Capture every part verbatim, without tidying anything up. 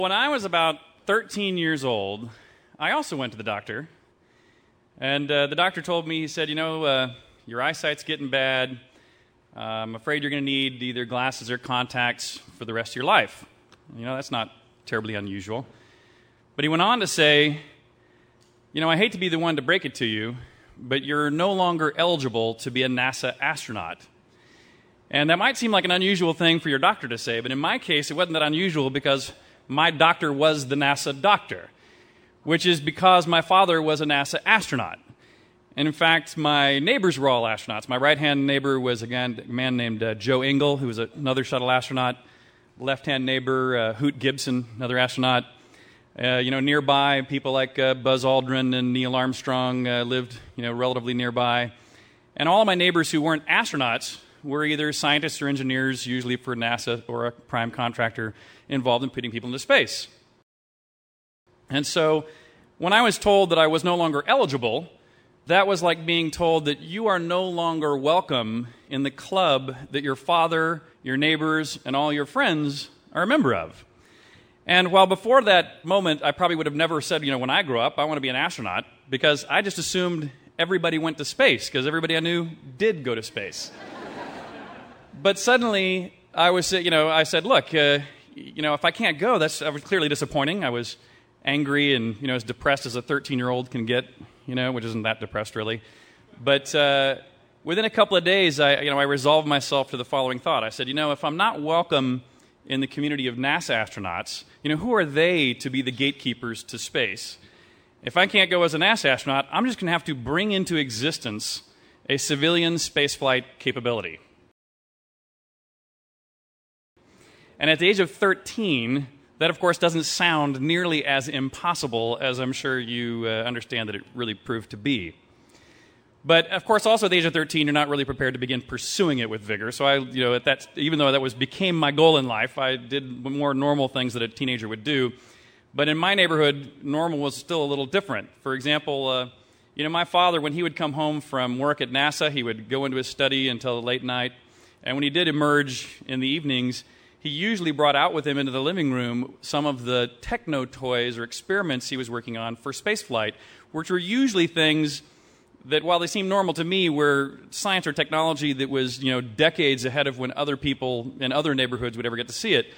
When I was about thirteen years old, I also went to the doctor. And uh, the doctor told me, he said, you know, uh, your eyesight's getting bad. Uh, I'm afraid you're going to need either glasses or contacts for the rest of your life. You know, that's not terribly unusual. But he went on to say, you know, I hate to be the one to break it to you, but you're no longer eligible to be a NASA astronaut. And that might seem like an unusual thing for your doctor to say, but in my case, it wasn't that unusual because my doctor was the NASA doctor, which is because my father was a NASA astronaut. And in fact, my neighbors were all astronauts. My right-hand neighbor was a man named uh, Joe Engle, who was another shuttle astronaut. Left-hand neighbor, uh, Hoot Gibson, another astronaut. Uh, you know, nearby, people like uh, Buzz Aldrin and Neil Armstrong uh, lived, you know, relatively nearby. And all of my neighbors who weren't astronauts were either scientists or engineers, usually for NASA or a prime contractor, involved in putting people into space. And so, when I was told that I was no longer eligible, that was like being told that you are no longer welcome in the club that your father, your neighbors, and all your friends are a member of. And while before that moment, I probably would have never said, you know, when I grow up, I want to be an astronaut, because I just assumed everybody went to space, because everybody I knew did go to space. But suddenly, I was, you know, I said, look, uh, you know, if I can't go, that's that was clearly disappointing. I was angry and, you know, as depressed as a thirteen-year-old can get, you know, which isn't that depressed really. But uh, within a couple of days, I, you know, I resolved myself to the following thought. I said, you know, if I'm not welcome in the community of NASA astronauts, you know, who are they to be the gatekeepers to space? If I can't go as a NASA astronaut, I'm just going to have to bring into existence a civilian spaceflight capability. And at the age of thirteen, that of course doesn't sound nearly as impossible as I'm sure you uh, understand that it really proved to be. But of course, also at the age of thirteen, you're not really prepared to begin pursuing it with vigor. So I, you know, at that, even though that was became my goal in life, I did more normal things that a teenager would do. But in my neighborhood, normal was still a little different. For example, uh, you know, my father, when he would come home from work at NASA, he would go into his study until the late night. And when he did emerge in the evenings, he usually brought out with him into the living room some of the techno toys or experiments he was working on for spaceflight, which were usually things that, while they seemed normal to me, were science or technology that was, you know, decades ahead of when other people in other neighborhoods would ever get to see it.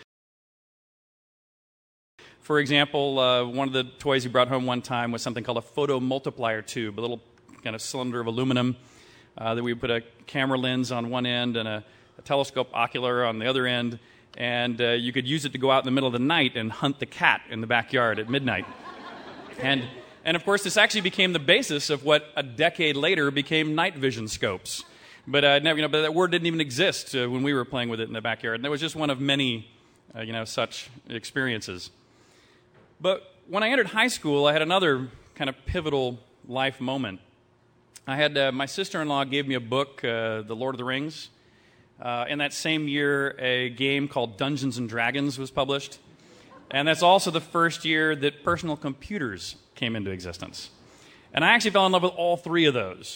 For example, uh, one of the toys he brought home one time was something called a photomultiplier tube, a little kind of cylinder of aluminum uh, that we would put a camera lens on one end and a, a telescope ocular on the other end. And uh, you could use it to go out in the middle of the night and hunt the cat in the backyard at midnight. And, and of course, this actually became the basis of what a decade later became night vision scopes. But, uh, never, you know, but that word didn't even exist uh, when we were playing with it in the backyard. And that was just one of many, uh, you know, such experiences. But when I entered high school, I had another kind of pivotal life moment. I had uh, my sister-in-law gave me a book, uh, The Lord of the Rings. Uh, in that same year, a game called Dungeons and Dragons was published. And that's also the first year that personal computers came into existence. And I actually fell in love with all three of those.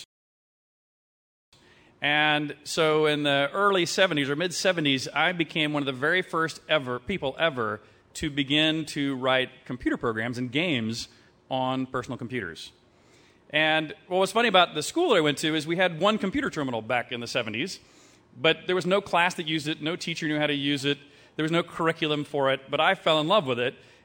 And so in the early seventies or mid-seventies, I became one of the very first ever people ever to begin to write computer programs and games on personal computers. And what was funny about the school that I went to is we had one computer terminal back in the seventies. But there was no class that used it, no teacher knew how to use it, there was no curriculum for it, but I fell in love with it.